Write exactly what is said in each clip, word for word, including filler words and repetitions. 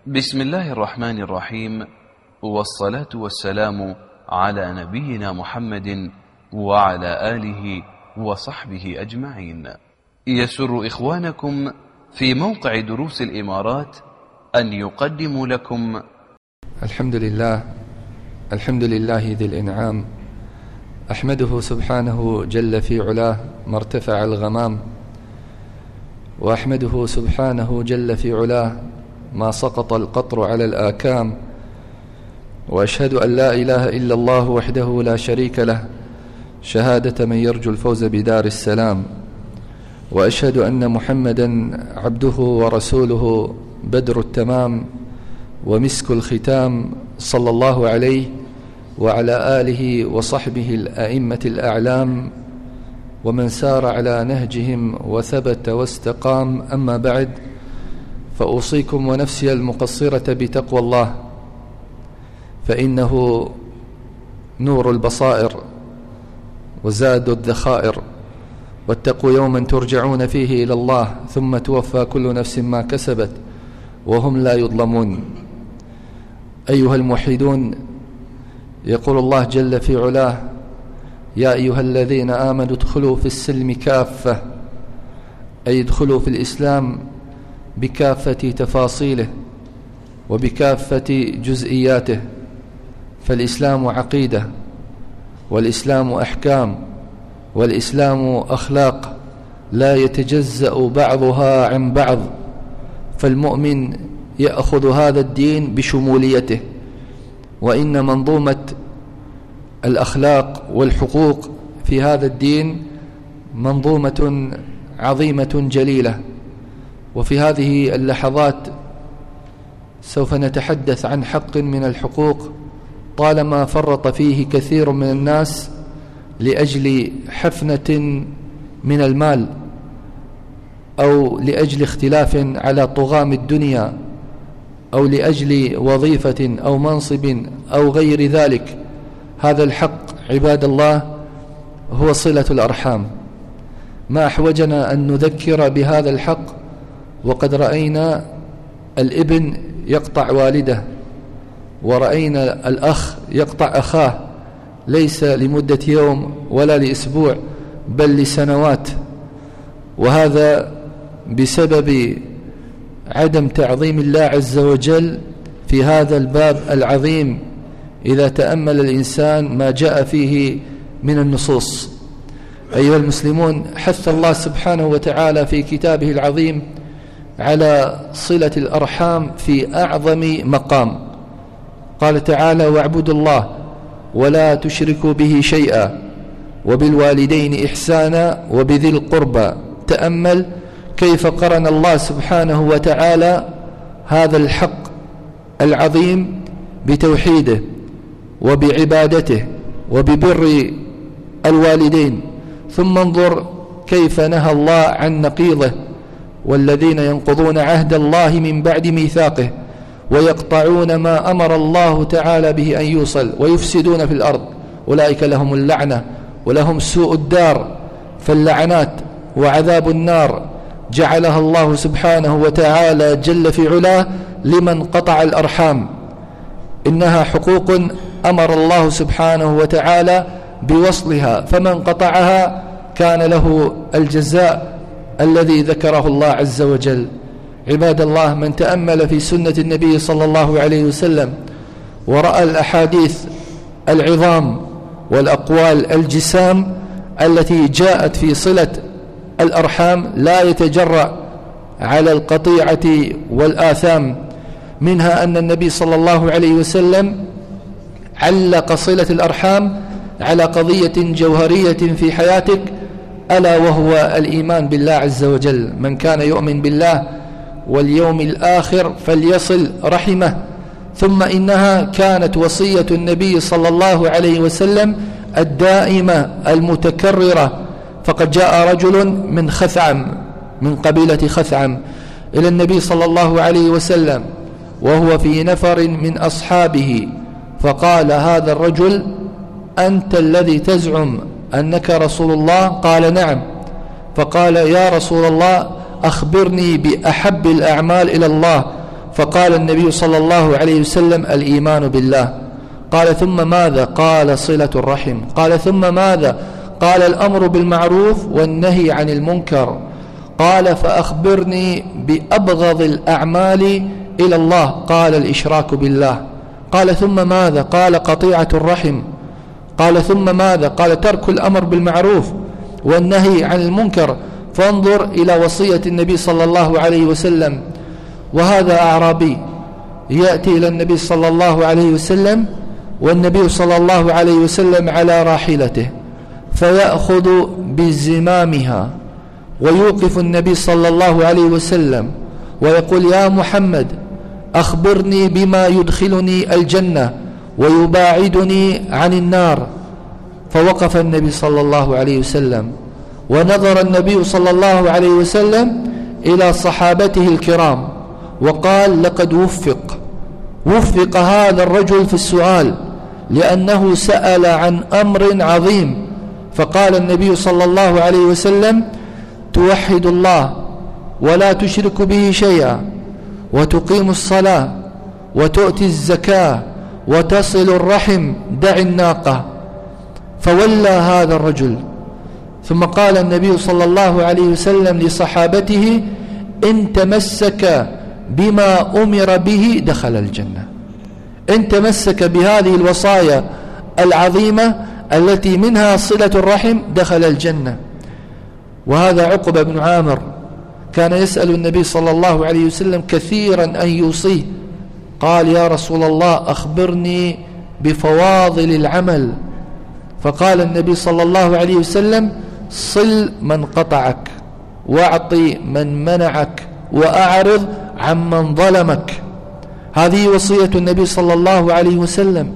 بسم الله الرحمن الرحيم، والصلاة والسلام على نبينا محمد وعلى آله وصحبه أجمعين. يسر إخوانكم في موقع دروس الإمارات أن يقدموا لكم الحمد لله الحمد لله ذي الإنعام، أحمده سبحانه جل في علاه ما ارتفع الغمام، وأحمده سبحانه جل في علاه ما سقط القطر على الآكام، وأشهد أن لا إله إلا الله وحده لا شريك له شهادة من يرجو الفوز بدار السلام، وأشهد أن محمدا عبده ورسوله بدر التمام ومسك الختام، صلى الله عليه وعلى آله وصحبه الأئمة الأعلام ومن سار على نهجهم وثبت واستقام. أما بعد، فأوصيكم ونفسي المقصرة بتقوى الله، فإنه نور البصائر وزاد الذخائر، واتقوا يوما ترجعون فيه إلى الله ثم توفى كل نفس ما كسبت وهم لا يظلمون. أيها الموحدون، يقول الله جل في علاه: يا أيها الذين آمنوا ادخلوا في السلم كافة، أي ادخلوا في الإسلام بكافة تفاصيله وبكافة جزئياته، فالإسلام عقيدة، والإسلام أحكام، والإسلام أخلاق لا يتجزأ بعضها عن بعض، فالمؤمن يأخذ هذا الدين بشموليته. وإن منظومة الأخلاق والحقوق في هذا الدين منظومة عظيمة جليلة، وفي هذه اللحظات سوف نتحدث عن حق من الحقوق طالما فرط فيه كثير من الناس لأجل حفنة من المال، أو لأجل اختلاف على طغام الدنيا، أو لأجل وظيفة أو منصب أو غير ذلك. هذا الحق عباد الله هو صلة الأرحام. ما أحوجنا أن نذكر بهذا الحق وقد رأينا الابن يقطع والده، ورأينا الأخ يقطع أخاه، ليس لمدة يوم ولا لأسبوع بل لسنوات، وهذا بسبب عدم تعظيم الله عز وجل في هذا الباب العظيم إذا تأمل الإنسان ما جاء فيه من النصوص. أيها المسلمون، حث الله سبحانه وتعالى في كتابه العظيم على صلة الأرحام في أعظم مقام. قال تعالى: واعبدوا الله ولا تشركوا به شيئا وبالوالدين إحسانا وبذي القربى. تأمل كيف قرن الله سبحانه وتعالى هذا الحق العظيم بتوحيده وبعبادته وببر الوالدين، ثم انظر كيف نهى الله عن نقيضه: والذين ينقضون عهد الله من بعد ميثاقه ويقطعون ما أمر الله تعالى به أن يوصل ويفسدون في الأرض أولئك لهم اللعنة ولهم سوء الدار. فاللعنات وعذاب النار جعلها الله سبحانه وتعالى جل في علاه لمن قطع الأرحام. إنها حقوق أمر الله سبحانه وتعالى بوصلها، فمن قطعها كان له الجزاء الذي ذكره الله عز وجل. عباد الله، من تأمل في سنة النبي صلى الله عليه وسلم ورأى الأحاديث العظام والأقوال الجسام التي جاءت في صلة الأرحام لا يتجرأ على القطيعة والآثام. منها أن النبي صلى الله عليه وسلم علق صلة الأرحام على قضية جوهرية في حياتك، ألا وهو الإيمان بالله عز وجل. من كان يؤمن بالله واليوم الآخر فليصل رحمه. ثم إنها كانت وصية النبي صلى الله عليه وسلم الدائمة المتكررة. فقد جاء رجل من خثعم، من قبيلة خثعم، إلى النبي صلى الله عليه وسلم وهو في نفر من أصحابه، فقال هذا الرجل: أنت الذي تزعم أنك رسول الله؟ قال: نعم. فقال: يا رسول الله، أخبرني بأحب الأعمال إلى الله. فقال النبي صلى الله عليه وسلم: الإيمان بالله. قال: ثم ماذا؟ قال: صلة الرحم. قال: ثم ماذا؟ قال: الأمر بالمعروف والنهي عن المنكر. قال: فأخبرني بأبغض الأعمال إلى الله. قال: الإشراك بالله. قال: ثم ماذا؟ قال: قطيعة الرحم. قال: ثم ماذا؟ قال: ترك الأمر بالمعروف والنهي عن المنكر. فانظر إلى وصية النبي صلى الله عليه وسلم. وهذا أعرابي يأتي إلى النبي صلى الله عليه وسلم، والنبي صلى الله عليه وسلم على راحلته، فيأخذ بزمامها ويوقف النبي صلى الله عليه وسلم ويقول: يا محمد، أخبرني بما يدخلني الجنة ويباعدني عن النار. فوقف النبي صلى الله عليه وسلم، ونظر النبي صلى الله عليه وسلم إلى صحابته الكرام وقال: لقد وفق وفق هذا الرجل في السؤال، لأنه سأل عن أمر عظيم. فقال النبي صلى الله عليه وسلم: توحد الله ولا تشرك به شيئا، وتقيم الصلاة، وتؤتي الزكاة، وتصل الرحم، دع الناقة. فولى هذا الرجل. ثم قال النبي صلى الله عليه وسلم لصحابته: إن تمسك بما أمر به دخل الجنة. إن تمسك بهذه الوصايا العظيمة التي منها صلة الرحم دخل الجنة. وهذا عقبة بن عامر كان يسأل النبي صلى الله عليه وسلم كثيرا أن يوصيه. قال: يا رسول الله، أخبرني بفواضل العمل. فقال النبي صلى الله عليه وسلم: صل من قطعك، واعطي من منعك، وأعرض عمن ظلمك. هذه وصية النبي صلى الله عليه وسلم.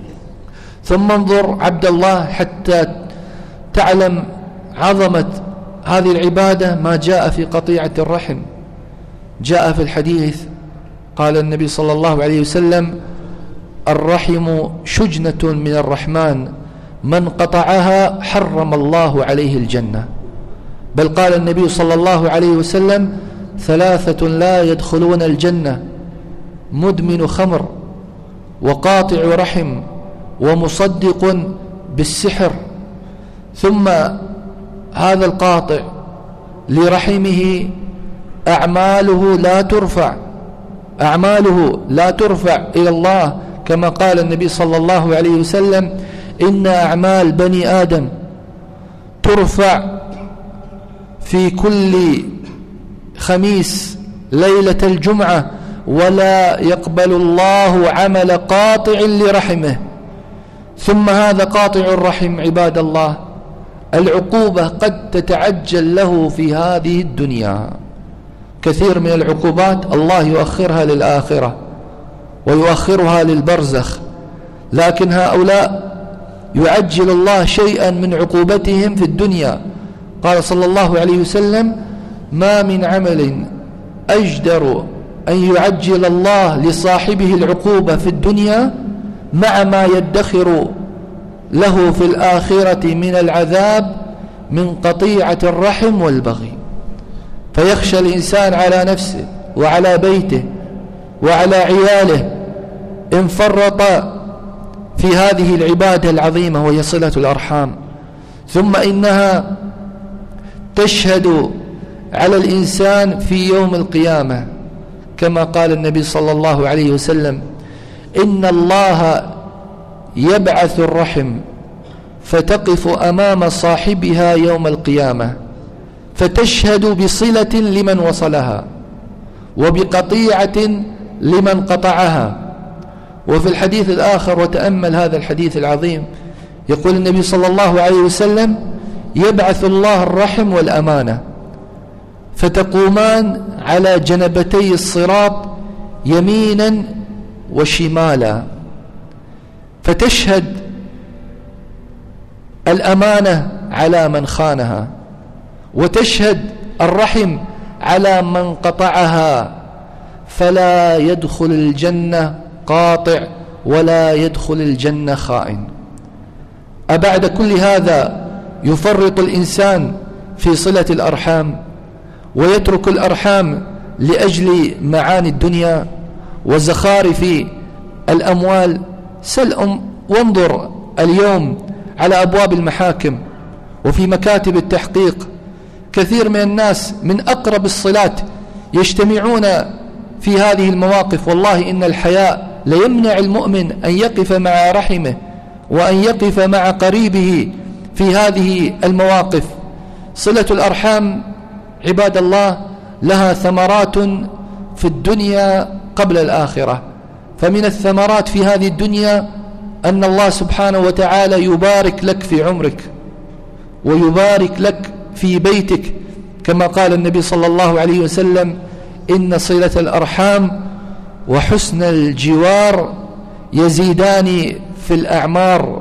ثم انظر عبد الله حتى تعلم عظمة هذه العبادة، ما جاء في قطيعة الرحم. جاء في الحديث قال النبي صلى الله عليه وسلم: الرحم شجنة من الرحمن، من قطعها حرم الله عليه الجنة. بل قال النبي صلى الله عليه وسلم: ثلاثة لا يدخلون الجنة: مدمن خمر، وقاطع رحم، ومصدق بالسحر. ثم هذا القاطع لرحمه أعماله لا ترفع أعماله لا ترفع إلى الله، كما قال النبي صلى الله عليه وسلم: إن أعمال بني آدم ترفع في كل خميس ليلة الجمعة، ولا يقبل الله عمل قاطع لرحمه. ثم هذا قاطع الرحم عباد الله، العقوبة قد تتعجل له في هذه الدنيا. كثير من العقوبات الله يؤخرها للآخرة ويؤخرها للبرزخ، لكن هؤلاء يعجل الله شيئا من عقوبتهم في الدنيا. قال صلى الله عليه وسلم: ما من عمل أجدر أن يعجل الله لصاحبه العقوبة في الدنيا مع ما يدخر له في الآخرة من العذاب من قطيعة الرحم والبغي. فيخشى الإنسان على نفسه وعلى بيته وعلى عياله إن فرط في هذه العبادة العظيمة وهي صلة الأرحام. ثم إنها تشهد على الإنسان في يوم القيامة، كما قال النبي صلى الله عليه وسلم: إن الله يبعث الرحم فتقف أمام صاحبها يوم القيامة فتشهد بصلة لمن وصلها وبقطيعة لمن قطعها. وفي الحديث الآخر، وتأمل هذا الحديث العظيم، يقول النبي صلى الله عليه وسلم: يبعث الله الرحم والأمانة فتقومان على جنبتي الصراط يمينا وشمالا، فتشهد الأمانة على من خانها، وتشهد الرحم على من قطعها، فلا يدخل الجنة قاطع ولا يدخل الجنة خائن. أبعد كل هذا يفرط الإنسان في صلة الأرحام ويترك الأرحام لأجل معاني الدنيا وزخارف الأموال. سل وانظر اليوم على أبواب المحاكم وفي مكاتب التحقيق كثير من الناس من أقرب الصلات يجتمعون في هذه المواقف. والله إن الحياء ليمنع المؤمن أن يقف مع رحمه وأن يقف مع قريبه في هذه المواقف. صلة الأرحام عباد الله لها ثمرات في الدنيا قبل الآخرة. فمن الثمرات في هذه الدنيا أن الله سبحانه وتعالى يبارك لك في عمرك ويبارك لك في بيتك، كما قال النبي صلى الله عليه وسلم: إن صلة الأرحام وحسن الجوار يزيدان في الأعمار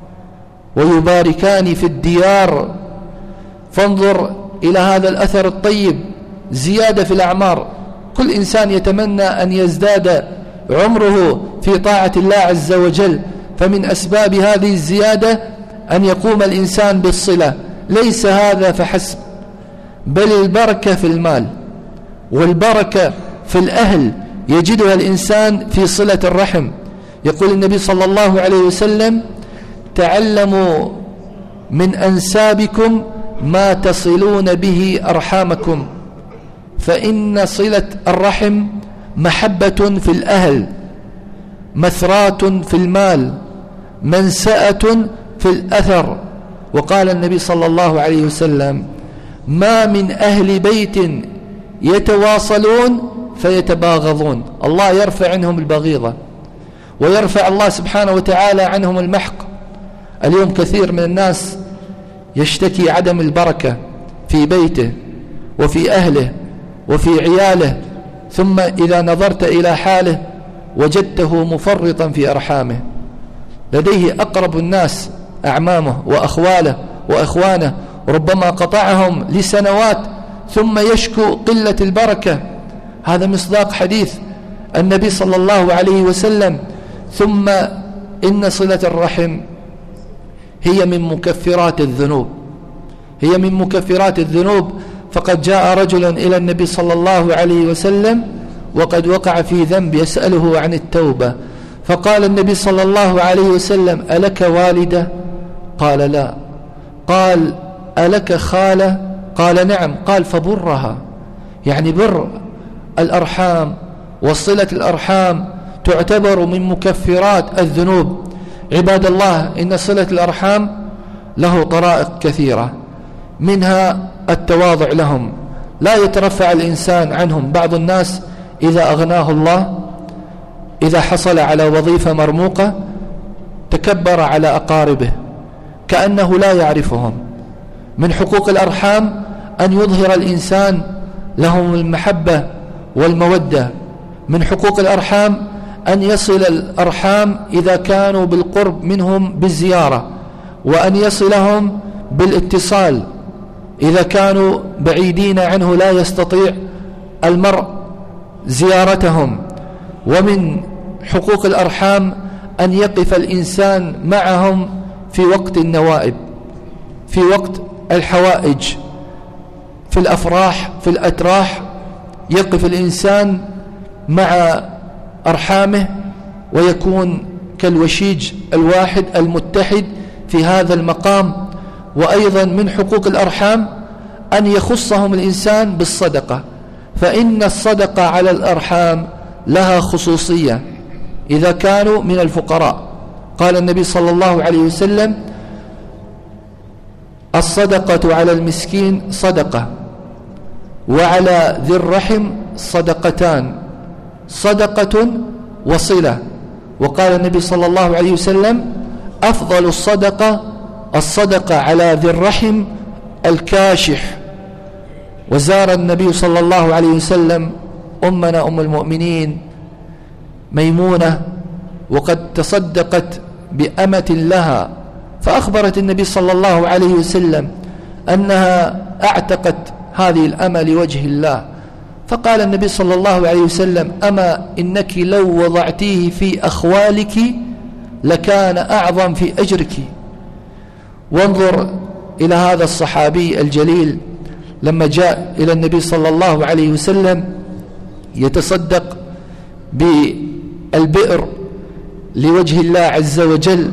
ويباركان في الديار. فانظر إلى هذا الأثر الطيب، زيادة في الأعمار. كل إنسان يتمنى أن يزداد عمره في طاعة الله عز وجل، فمن أسباب هذه الزيادة أن يقوم الإنسان بالصلة. ليس هذا فحسب، بل البركة في المال والبركة في الأهل يجدها الإنسان في صلة الرحم. يقول النبي صلى الله عليه وسلم: تعلموا من أنسابكم ما تصلون به أرحامكم، فإن صلة الرحم محبة في الأهل، مثرات في المال، منسأة في الأثر. وقال النبي صلى الله عليه وسلم: ما من أهل بيت يتواصلون فيتباغضون. الله يرفع عنهم البغيضة ويرفع الله سبحانه وتعالى عنهم المحق. اليوم كثير من الناس يشتكي عدم البركة في بيته وفي أهله وفي عياله، ثم إذا نظرت إلى حاله وجدته مفرطا في أرحامه. لديه أقرب الناس أعمامه وأخواله وأخوانه، ربما قطعهم لسنوات ثم يشكو قلة البركة. هذا مصداق حديث النبي صلى الله عليه وسلم. ثم إن صلة الرحم هي من مكفرات الذنوب، هي من مكفرات الذنوب. فقد جاء رجل إلى النبي صلى الله عليه وسلم وقد وقع في ذنب يسأله عن التوبة، فقال النبي صلى الله عليه وسلم: ألك والدة؟ قال: لا. قال: ألك خالة؟ قال: نعم. قال: فبرها، يعني بر الأرحام وصلة الأرحام تعتبر من مكفرات الذنوب. عباد الله، إن صلة الأرحام له طرائق كثيرة، منها التواضع لهم، لا يترفع الإنسان عنهم. بعض الناس إذا أغناه الله، إذا حصل على وظيفة مرموقة، تكبر على أقاربه كأنه لا يعرفهم. من حقوق الأرحام أن يظهر الإنسان لهم المحبة والمودة. من حقوق الأرحام أن يصل الأرحام إذا كانوا بالقرب منهم بالزيارة، وأن يصلهم بالاتصال إذا كانوا بعيدين عنه لا يستطيع المرء زيارتهم. ومن حقوق الأرحام أن يقف الإنسان معهم في وقت النوائب، في وقت الحوائج، في الأفراح، في الأتراح، يقف الإنسان مع أرحامه ويكون كالوشيج الواحد المتحد في هذا المقام. وأيضا من حقوق الأرحام أن يخصهم الإنسان بالصدقة، فإن الصدقة على الأرحام لها خصوصية إذا كانوا من الفقراء. قال النبي صلى الله عليه وسلم: الصدقة على المسكين صدقة، وعلى ذي الرحم صدقتان، صدقة وصلة. وقال النبي صلى الله عليه وسلم: أفضل الصدقة الصدقة على ذي الرحم الكاشح. وزار النبي صلى الله عليه وسلم أمنا أم المؤمنين ميمونة وقد تصدقت بأمة لها، فأخبرت النبي صلى الله عليه وسلم أنها أعتقت هذه الأمة لوجه الله. فقال النبي صلى الله عليه وسلم: أما إنك لو وضعتيه في أخوالك لكان أعظم في أجرك. وانظر إلى هذا الصحابي الجليل لما جاء إلى النبي صلى الله عليه وسلم يتصدق بالبئر لوجه الله عز وجل،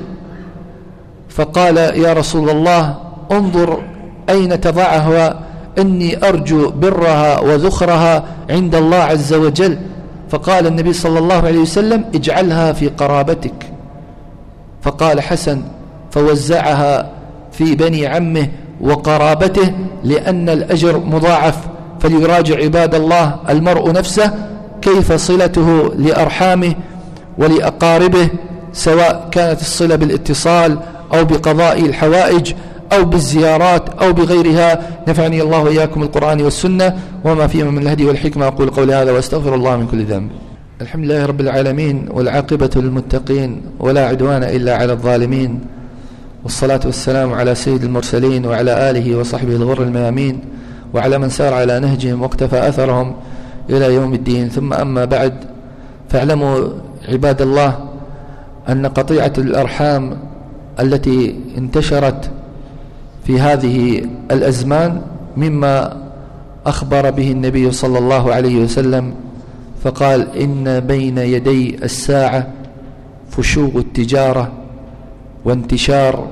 فقال يا رسول الله انظر أين تضعها، إني أرجو برها وذخرها عند الله عز وجل. فقال النبي صلى الله عليه وسلم اجعلها في قرابتك. فقال حسن، فوزعها في بني عمه وقرابته لأن الأجر مضاعف. فليراجع عباد الله المرء نفسه كيف صلته لأرحامه ولأقاربه، سواء كانت الصلة بالاتصال أو بقضاء الحوائج أو بالزيارات أو بغيرها. نفعني الله وإياكم القرآن والسنة وما فيهما من الهدي والحكمة. أقول قولي هذا وأستغفر الله من كل ذنب. الحمد لله رب العالمين، والعاقبة للمتقين، ولا عدوان إلا على الظالمين، والصلاة والسلام على سيد المرسلين وعلى آله وصحبه الغر الميامين، وعلى من سار على نهجهم واقتفى أثرهم إلى يوم الدين. ثم أما بعد، فاعلموا عباد الله أن قطيعة الأرحام التي انتشرت في هذه الأزمان مما أخبر به النبي صلى الله عليه وسلم، فقال إن بين يدي الساعة فشوغ التجارة وانتشار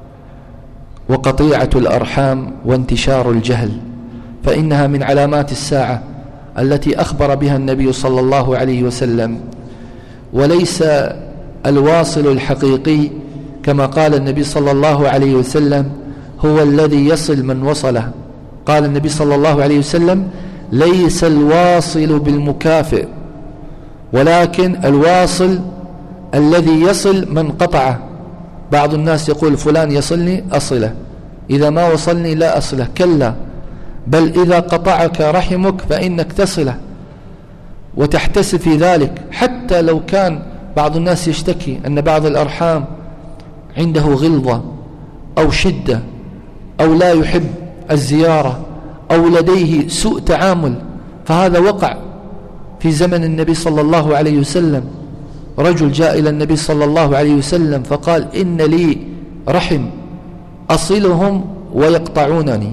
وقطيعة الأرحام وانتشار الجهل، فإنها من علامات الساعة التي أخبر بها النبي صلى الله عليه وسلم. وليس الواصل الحقيقي كما قال النبي صلى الله عليه وسلم هو الذي يصل من وصله. قال النبي صلى الله عليه وسلم ليس الواصل بالمكافئ، ولكن الواصل الذي يصل من قطعه. بعض الناس يقول فلان يصلني أصله، إذا ما وصلني لا أصله. كلا، بل إذا قطعك رحمك فإنك تصله وتحتسب في ذلك. حتى لو كان بعض الناس يشتكي أن بعض الأرحام عنده غلظة أو شدة أو لا يحب الزيارة أو لديه سوء تعامل، فهذا وقع في زمن النبي صلى الله عليه وسلم. رجل جاء إلى النبي صلى الله عليه وسلم فقال إن لي رحم أصلهم ويقطعونني،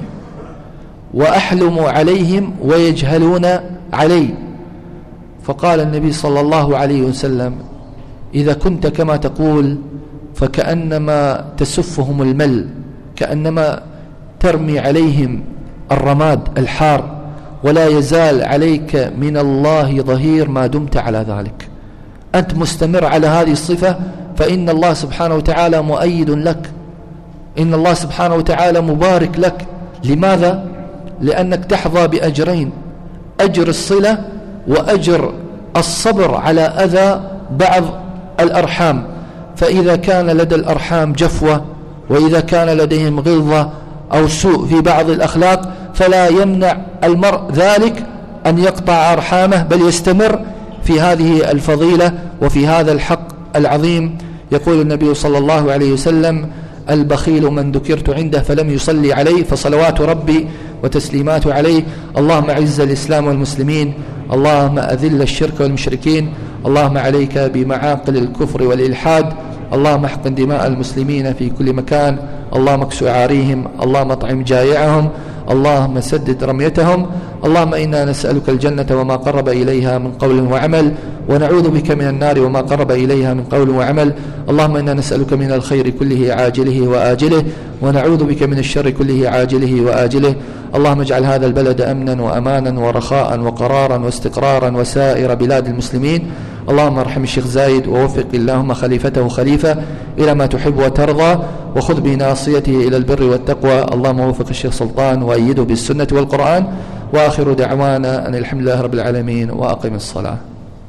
وأحلم عليهم ويجهلون علي. فقال النبي صلى الله عليه وسلم إذا كنت كما تقول فكأنما تسفهم المل، كأنما ترمي عليهم الرماد الحار، ولا يزال عليك من الله ظهير ما دمت على ذلك. أنت مستمر على هذه الصفة فإن الله سبحانه وتعالى مؤيد لك، إن الله سبحانه وتعالى مبارك لك. لماذا؟ لأنك تحظى بأجرين، أجر الصلة وأجر الصبر على أذى بعض الأرحام. فإذا كان لدى الأرحام جفوة، وإذا كان لديهم غلظة أو سوء في بعض الأخلاق، فلا يمنع المرء ذلك أن يقطع أرحامه، بل يستمر في هذه الفضيلة وفي هذا الحق العظيم. يقول النبي صلى الله عليه وسلم البخيل من ذكرت عنده فلم يصلي عليه، فصلوات ربي وتسليمات عليه. اللهم أعز الإسلام والمسلمين، اللهم أذل الشرك والمشركين، اللهم عليك بمعاقل الكفر والإلحاد، اللهم احقن دماء المسلمين في كل مكان، اللهم اكس عاريهم، اللهم اطعم جائعهم، اللهم سدد رميتهم. اللهم إنا نسألك الجنة وما قرب إليها من قول وعمل، ونعوذ بك من النار وما قرب إليها من قول وعمل. اللهم إنا نسألك من الخير كله عاجله وآجله، ونعوذ بك من الشر كله عاجله وآجله. اللهم اجعل هذا البلد أمنا وأمانا ورخاء وقرارا واستقرارا وسائر بلاد المسلمين. اللهم ارحم الشيخ زايد ووفق اللهم خليفته خليفة إلى ما تحب وترضى، وخذ بناصيته إلى البر والتقوى. اللهم وفق الشيخ سلطان وأيده بالسنة والقرآن. وآخر دعوانا أن الحمد لله رب العالمين، وأقم الصلاة.